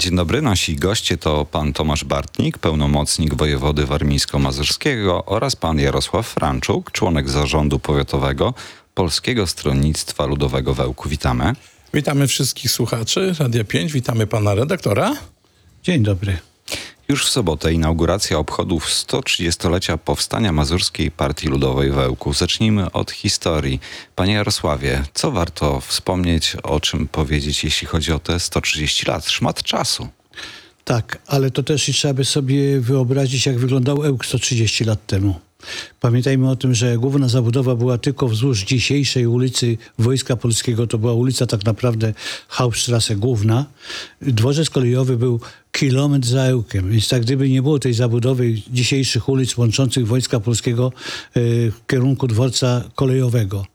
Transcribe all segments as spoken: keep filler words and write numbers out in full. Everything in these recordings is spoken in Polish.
Dzień dobry, nasi goście to pan Tomasz Bartnik, pełnomocnik wojewody warmińsko-mazurskiego oraz pan Jarosław Franczuk, członek zarządu powiatowego Polskiego Stronnictwa Ludowego w Ełku. Witamy. Witamy wszystkich słuchaczy Radia pięć, witamy pana redaktora. Dzień dobry. Już w sobotę inauguracja obchodów sto trzydziestolecia powstania Mazurskiej Partii Ludowej w Ełku. Zacznijmy od historii. Panie Jarosławie, co warto wspomnieć, o czym powiedzieć, jeśli chodzi o te sto trzydzieści lat? Szmat czasu. Tak, ale to też i trzeba by sobie wyobrazić, jak wyglądał Ełk sto trzydzieści lat temu. Pamiętajmy o tym, że główna zabudowa była tylko wzdłuż dzisiejszej ulicy Wojska Polskiego. To była ulica tak naprawdę Hauptstrasse główna. Dworzec kolejowy był kilometr za Ełkiem. Więc tak gdyby nie było tej zabudowy dzisiejszych ulic łączących Wojska Polskiego w kierunku dworca kolejowego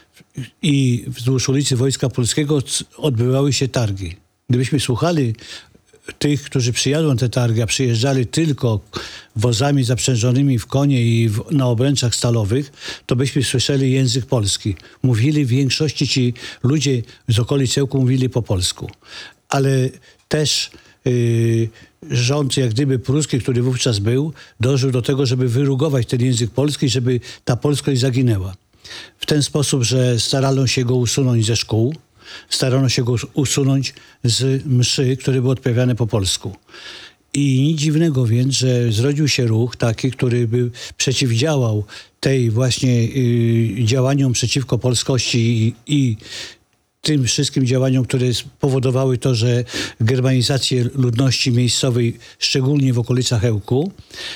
i wzdłuż ulicy Wojska Polskiego odbywały się targi. Gdybyśmy słuchali tych, którzy przyjadą na te targi, a przyjeżdżali tylko wozami zaprzężonymi w konie i w, na obręczach stalowych, to byśmy słyszeli język polski. Mówili w większości ci ludzie z okolic Ełku mówili po polsku. Ale też yy, rząd, jak gdyby pruski, który wówczas był, dążył do tego, żeby wyrugować ten język polski, żeby ta polskość zaginęła. W ten sposób, że starano się go usunąć ze szkół, starano się go usunąć z mszy, które były odprawiane po polsku. I nic dziwnego więc, że zrodził się ruch taki, który by przeciwdziałał tej właśnie y, działaniom przeciwko polskości i, i tym wszystkim działaniom, które spowodowały to, że germanizację ludności miejscowej, szczególnie w okolicach Ełku.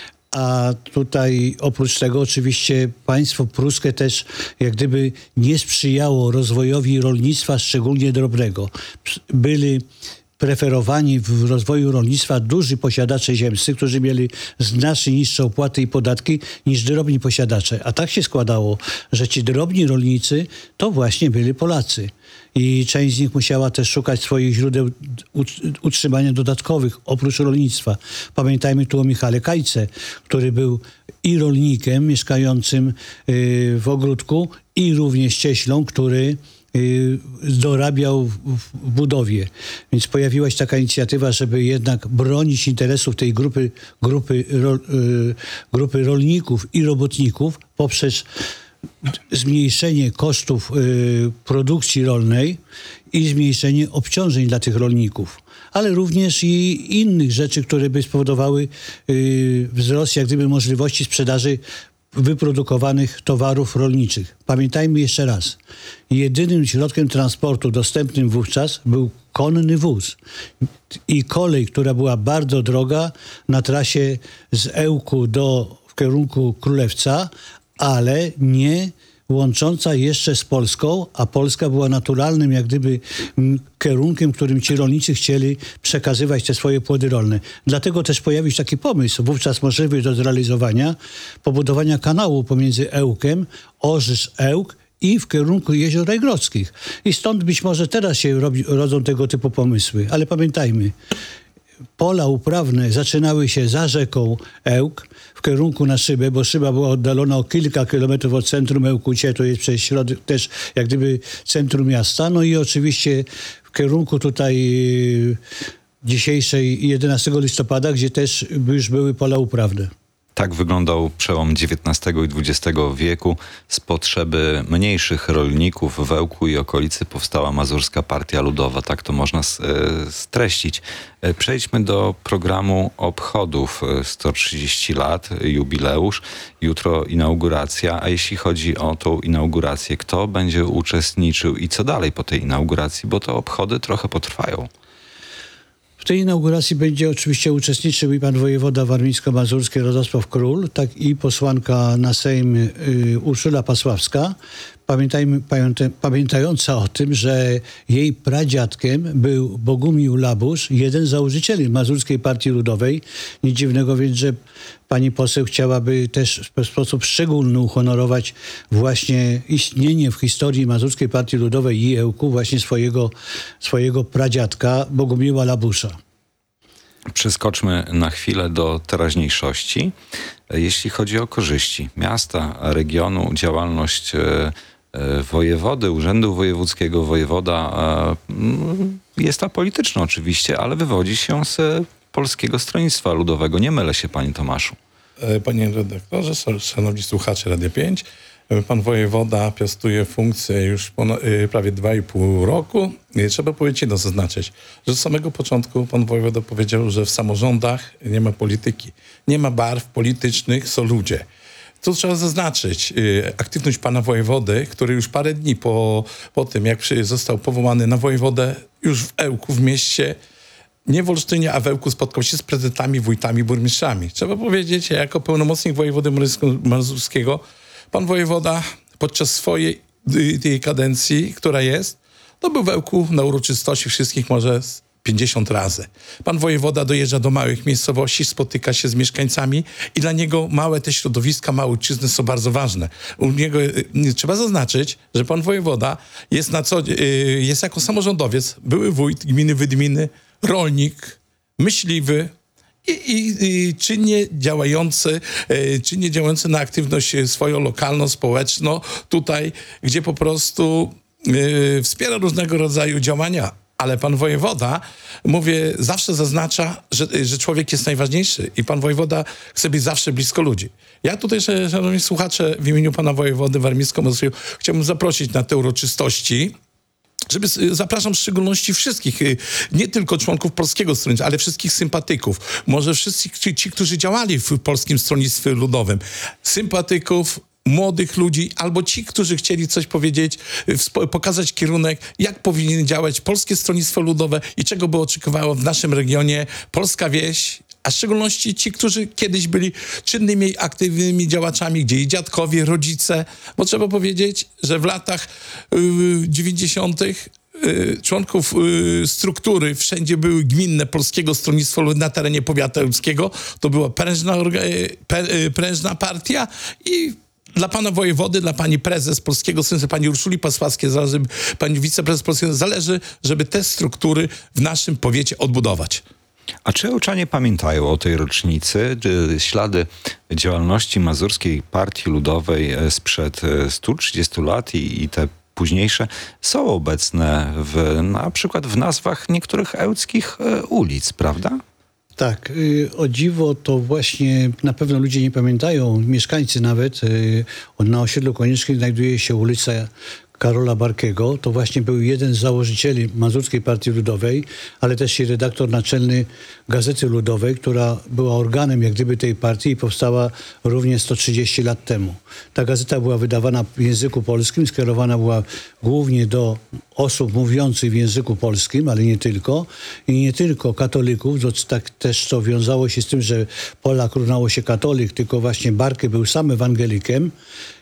A tutaj oprócz tego oczywiście państwo pruskie też jak gdyby nie sprzyjało rozwojowi rolnictwa, szczególnie drobnego. Byli preferowani w rozwoju rolnictwa duży posiadacze ziemscy, którzy mieli znacznie niższe opłaty i podatki niż drobni posiadacze. A tak się składało, że ci drobni rolnicy to właśnie byli Polacy. I część z nich musiała też szukać swoich źródeł utrzymania dodatkowych, oprócz rolnictwa. Pamiętajmy tu o Michale Kajce, który był i rolnikiem mieszkającym w ogródku, i również cieślą, który dorabiał w budowie. Więc pojawiła się taka inicjatywa, żeby jednak bronić interesów tej grupy, grupy, ro, grupy rolników i robotników poprzez zmniejszenie kosztów y, produkcji rolnej i zmniejszenie obciążeń dla tych rolników, ale również i innych rzeczy, które by spowodowały y, wzrost jak gdyby możliwości sprzedaży wyprodukowanych towarów rolniczych. Pamiętajmy jeszcze raz, jedynym środkiem transportu dostępnym wówczas był konny wóz i kolej, która była bardzo droga na trasie z Ełku do, w kierunku Królewca, ale nie łącząca jeszcze z Polską, a Polska była naturalnym jak gdyby kierunkiem, którym ci rolnicy chcieli przekazywać te swoje płody rolne. Dlatego też pojawił się taki pomysł, wówczas możliwy do zrealizowania, pobudowania kanału pomiędzy Ełkiem, Orzysz-Ełk i w kierunku jezior rajgrodzkich. I stąd być może teraz się robi, rodzą tego typu pomysły. Ale pamiętajmy, pola uprawne zaczynały się za rzeką Ełk w kierunku na Szybę, bo Szyba była oddalona o kilka kilometrów od centrum Ełkucie, to jest przez środek też jak gdyby centrum miasta. No i oczywiście w kierunku tutaj dzisiejszej jedenastego listopada, gdzie też już były pola uprawne. Tak wyglądał przełom dziewiętnastego i dwudziestego wieku. Z potrzeby mniejszych rolników w Ełku i okolicy powstała Mazurska Partia Ludowa. Tak to można streścić. Przejdźmy do programu obchodów. sto trzydzieści lat, jubileusz. Jutro inauguracja. A jeśli chodzi o tą inaugurację, kto będzie uczestniczył i co dalej po tej inauguracji? Bo te obchody trochę potrwają. W tej inauguracji będzie oczywiście uczestniczył i pan wojewoda warmińsko-mazurski Radosław Król, tak i posłanka na Sejm y, Urszula Pasławska. Pamiętajmy, pamięta, pamiętająca o tym, że jej pradziadkiem był Bogumił Labusz, jeden z założycieli Mazurskiej Partii Ludowej. Nic dziwnego więc, że pani poseł chciałaby też w sposób szczególny uhonorować właśnie istnienie w historii Mazurskiej Partii Ludowej i Ełku właśnie swojego, swojego pradziadka Bogumiła Labusza. Przeskoczmy na chwilę do teraźniejszości. Jeśli chodzi o korzyści miasta, regionu, działalność e, wojewody, urzędu wojewódzkiego, wojewoda e, mm, jest apolityczny oczywiście, ale wywodzi się z Polskiego Stronnictwa Ludowego. Nie mylę się, panie Tomaszu. E, Panie redaktorze, szan- szanowni słuchacze Radia pięć, e, pan wojewoda piastuje funkcję już ponad, e, prawie dwa i pół roku. E, Trzeba powiedzieć jedno zaznaczyć, że z samego początku pan wojewoda powiedział, że w samorządach nie ma polityki, nie ma barw politycznych, są ludzie. Tu trzeba zaznaczyć y, aktywność pana wojewody, który już parę dni po, po tym, jak przy, został powołany na wojewodę, już w Ełku, w mieście, nie w Olsztynie, a w Ełku spotkał się z prezydentami, wójtami, burmistrzami. Trzeba powiedzieć, jako pełnomocnik wojewody mazurskiego, pan wojewoda podczas swojej y, tej kadencji, która jest, to był w Ełku na uroczystości wszystkich może z pięćdziesiąt razy. Pan wojewoda dojeżdża do małych miejscowości, spotyka się z mieszkańcami i dla niego małe te środowiska, małe ojczyzny są bardzo ważne. U niego y, trzeba zaznaczyć, że pan wojewoda jest na co y, jest jako samorządowiec, były wójt gminy Wydminy, rolnik, myśliwy i, i, i czynnie działający, y, czynnie działający na aktywność swoją lokalną, społeczną, tutaj, gdzie po prostu y, wspiera różnego rodzaju działania. Ale pan wojewoda, mówię, zawsze zaznacza, że, że człowiek jest najważniejszy i pan wojewoda chce być zawsze blisko ludzi. Ja tutaj, szanowni słuchacze, w imieniu pana wojewody warmińsko-mazurskiego chciałbym zaprosić na te uroczystości, żeby, zapraszam w szczególności wszystkich, nie tylko członków Polskiego Stronnictwa, ale wszystkich sympatyków. Może wszyscy ci, ci, którzy działali w Polskim Stronnictwie Ludowym. Sympatyków, młodych ludzi, albo ci, którzy chcieli coś powiedzieć, wspo- pokazać kierunek, jak powinien działać Polskie Stronnictwo Ludowe i czego by oczekiwało w naszym regionie polska wieś, a w szczególności ci, którzy kiedyś byli czynnymi, aktywnymi działaczami, gdzie i dziadkowie, rodzice, bo trzeba powiedzieć, że w latach yy, dziewięćdziesiątych członków y, struktury wszędzie były gminne Polskiego Stronnictwa Ludowego na terenie powiatu ełckiego. To była prężna, orga- y, pe- y, prężna partia i dla pana wojewody, dla pani prezes Polskiego Stronnictwa, pani Urszuli Pasławskiej, zależy, pani wiceprezes Polskiego, zależy, żeby te struktury w naszym powiecie odbudować. A czy Ełczanie pamiętają o tej rocznicy? Czy ślady działalności Mazurskiej Partii Ludowej sprzed stu trzydziestu lat i, i te późniejsze są obecne w, na przykład w nazwach niektórych ełckich e, ulic, prawda? Tak, y, o dziwo to właśnie na pewno ludzie nie pamiętają, mieszkańcy nawet. Y, na osiedlu Koniecznym znajduje się ulica Karola Barkiego. To właśnie był jeden z założycieli Mazurskiej Partii Ludowej, ale też i redaktor naczelny Gazety Ludowej, która była organem jak gdyby tej partii i powstała również sto trzydzieści lat temu. Ta gazeta była wydawana w języku polskim, skierowana była głównie do osób mówiących w języku polskim, ale nie tylko. I nie tylko katolików, to tak też to wiązało się z tym, że Polak równało się katolik, tylko właśnie Barkę był sam ewangelikiem,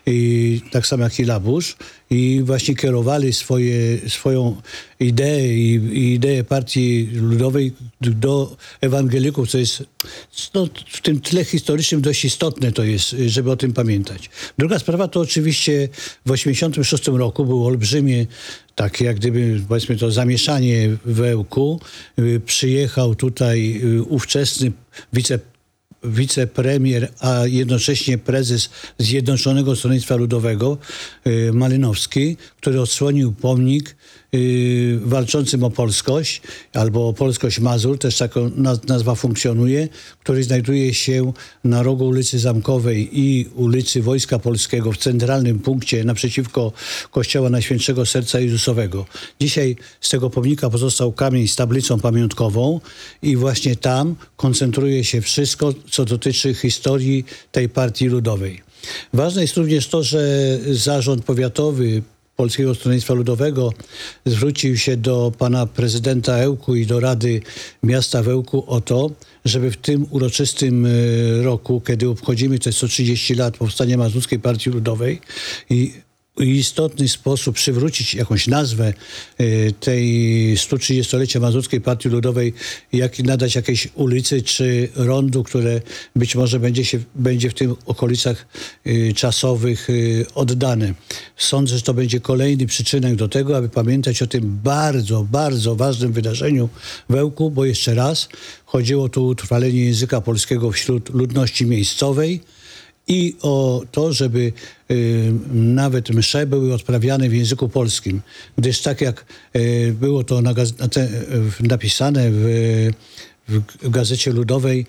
i tak samo jak i Labusz, i właśnie kierowali swoje, swoją ideę i, i ideę Partii Ludowej do ewangelików, co jest no, w tym tle historycznym dość istotne to jest, żeby o tym pamiętać. Druga sprawa to oczywiście w osiemdziesiątym szóstym roku było olbrzymie takie jak gdyby, powiedzmy to, zamieszanie w Ełku. Przyjechał tutaj ówczesny wice wicepremier, a jednocześnie prezes Zjednoczonego Stronnictwa Ludowego, y, Malinowski, który odsłonił pomnik y, walczącym o polskość, albo o polskość Mazur, też taka nazwa funkcjonuje, który znajduje się na rogu ulicy Zamkowej i ulicy Wojska Polskiego w centralnym punkcie naprzeciwko kościoła Najświętszego Serca Jezusowego. Dzisiaj z tego pomnika pozostał kamień z tablicą pamiątkową i właśnie tam koncentruje się wszystko, co dotyczy historii tej partii ludowej. Ważne jest również to, że zarząd powiatowy Polskiego Stronnictwa Ludowego zwrócił się do pana prezydenta Ełku i do Rady Miasta w Ełku o to, żeby w tym uroczystym roku, kiedy obchodzimy te sto trzydzieści lat powstania Mazurskiej Partii Ludowej i w istotny sposób przywrócić jakąś nazwę y, tej stu trzydziestolecia Mazurskiej Partii Ludowej, jak nadać jakiejś ulicy czy rondu, które być może będzie, się, będzie w tych okolicach y, czasowych y, oddane. Sądzę, że to będzie kolejny przyczynek do tego, aby pamiętać o tym bardzo, bardzo ważnym wydarzeniu w Ełku, bo jeszcze raz chodziło tu o utrwalenie języka polskiego wśród ludności miejscowej i o to, żeby y, nawet msze były odprawiane w języku polskim. Gdyż tak jak y, było to na gaz- na te, w, napisane w, w Gazecie Ludowej,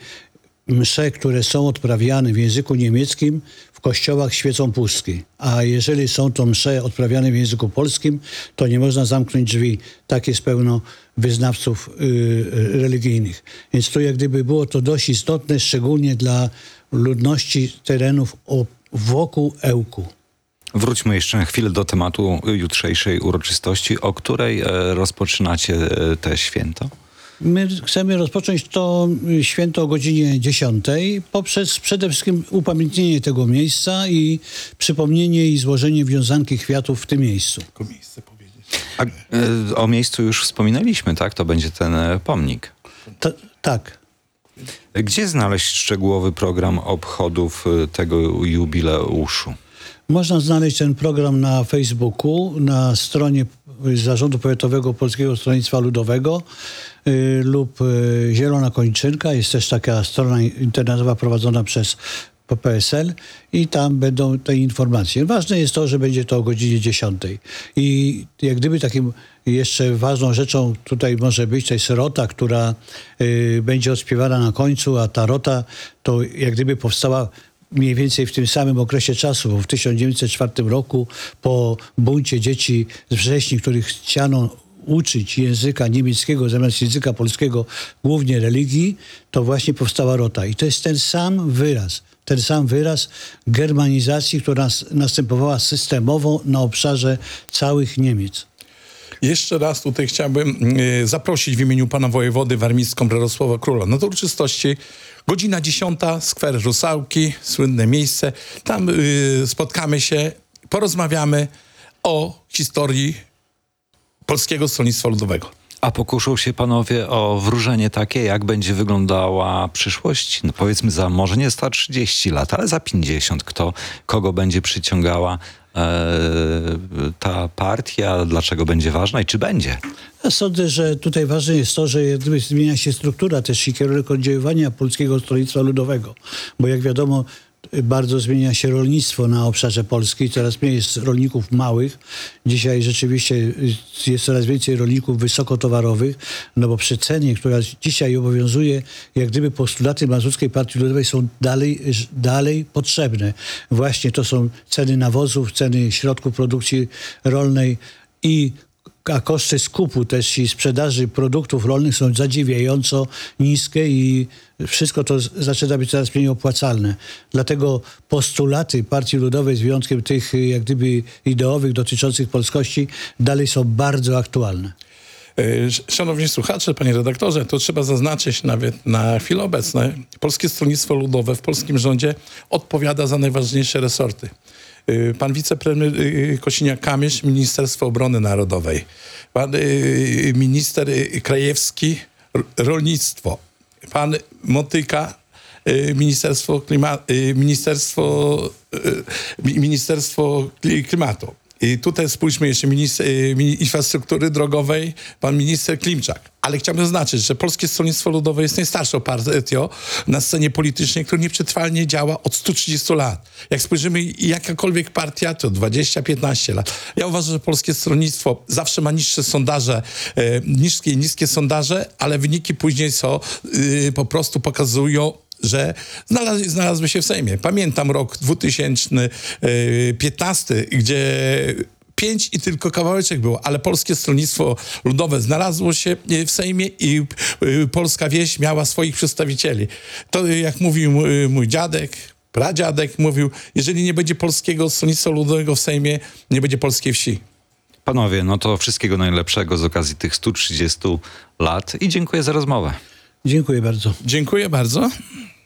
msze, które są odprawiane w języku niemieckim, w kościołach świecą pustki. A jeżeli są to msze odprawiane w języku polskim, to nie można zamknąć drzwi. Tak jest pełno wyznawców y, religijnych. Więc tu jak gdyby było to dość istotne, szczególnie dla ludności terenów o, wokół Ełku. Wróćmy jeszcze na chwilę do tematu jutrzejszej uroczystości, o której e, rozpoczynacie e, te święto. My chcemy rozpocząć to święto o godzinie dziesiątej poprzez przede wszystkim upamiętnienie tego miejsca i przypomnienie i złożenie wiązanki kwiatów w tym miejscu. Tylko miejsce powiedzieć. A, e, o miejscu już wspominaliśmy, tak? To będzie ten e, pomnik. Ta, tak. Gdzie znaleźć szczegółowy program obchodów e, tego jubileuszu? Można znaleźć ten program na Facebooku, na stronie Zarządu Powiatowego Polskiego Stronnictwa Ludowego y, lub y, Zielona Kończynka. Jest też taka strona internetowa prowadzona przez P S L i tam będą te informacje. Ważne jest to, że będzie to o godzinie dziesiątej. I jak gdyby takim jeszcze ważną rzeczą tutaj może być, to jest rota, która y, będzie odśpiewana na końcu, a ta rota to jak gdyby powstała mniej więcej w tym samym okresie czasu, bo w tysiąc dziewięćset czwartym roku po buncie dzieci z wrześni, których chciano uczyć języka niemieckiego zamiast języka polskiego, głównie religii, to właśnie powstała rota. I to jest ten sam wyraz, ten sam wyraz germanizacji, która nas, następowała systemowo na obszarze całych Niemiec. Jeszcze raz tutaj chciałbym y, zaprosić w imieniu pana wojewody warmińsko-Radosława Króla na te uroczystości. Godzina dziesiąta, skwer Rusałki, słynne miejsce. Tam y, spotkamy się, porozmawiamy o historii Polskiego Stronnictwa Ludowego. A pokuszą się panowie o wróżenie takie, jak będzie wyglądała przyszłość? No powiedzmy za może nie za trzydzieści lat, ale za pięćdziesiąt. Kto, kogo będzie przyciągała e, ta partia, dlaczego będzie ważna i czy będzie? Ja sądzę, że tutaj ważne jest to, że jak gdyby zmienia się struktura też i kierunek oddziaływania Polskiego Stronnictwa Ludowego. Bo jak wiadomo, bardzo zmienia się rolnictwo na obszarze Polski. Coraz mniej jest rolników małych. Dzisiaj rzeczywiście jest coraz więcej rolników wysokotowarowych, no bo przy cenie, która dzisiaj obowiązuje, jak gdyby postulaty Mazurskiej Partii Ludowej są dalej, dalej potrzebne. Właśnie to są ceny nawozów, ceny środków produkcji rolnej i a koszty skupu też i sprzedaży produktów rolnych są zadziwiająco niskie i wszystko to zaczyna być coraz mniej opłacalne. Dlatego postulaty Partii Ludowej, z wyjątkiem tych jak gdyby ideowych dotyczących polskości, dalej są bardzo aktualne. Szanowni słuchacze, panie redaktorze, to trzeba zaznaczyć nawet na chwilę obecną. Polskie Stronnictwo Ludowe w polskim rządzie odpowiada za najważniejsze resorty. Pan wicepremier Kosiniak-Kamysz, Ministerstwo Obrony Narodowej. Pan minister Krajewski, Rolnictwo. Pan Motyka, Ministerstwo, Klima, Ministerstwo, Ministerstwo Klimatu. I tutaj spójrzmy jeszcze minister, infrastruktury drogowej, pan minister Klimczak. Ale chciałbym zaznaczyć, że Polskie Stronnictwo Ludowe jest najstarszą partią na scenie politycznej, która nieprzetrwalnie działa od stu trzydziestu lat. Jak spojrzymy, jakakolwiek partia, to dwadzieścia piętnaście lat. Ja uważam, że Polskie Stronnictwo zawsze ma niższe sondaże, e, niskie, niskie sondaże, ale wyniki później są, e, po prostu pokazują, że znalazły, znalazły się w Sejmie. Pamiętam rok dwa tysiące piętnasty, gdzie pięć i tylko kawałeczek było, ale Polskie Stronnictwo Ludowe znalazło się w Sejmie i polska wieś miała swoich przedstawicieli. To jak mówił mój dziadek, pradziadek, mówił, jeżeli nie będzie Polskiego Stronnictwa Ludowego w Sejmie, nie będzie polskiej wsi. Panowie, no to wszystkiego najlepszego z okazji tych stu trzydziestu lat i dziękuję za rozmowę. Dziękuję bardzo. Dziękuję bardzo.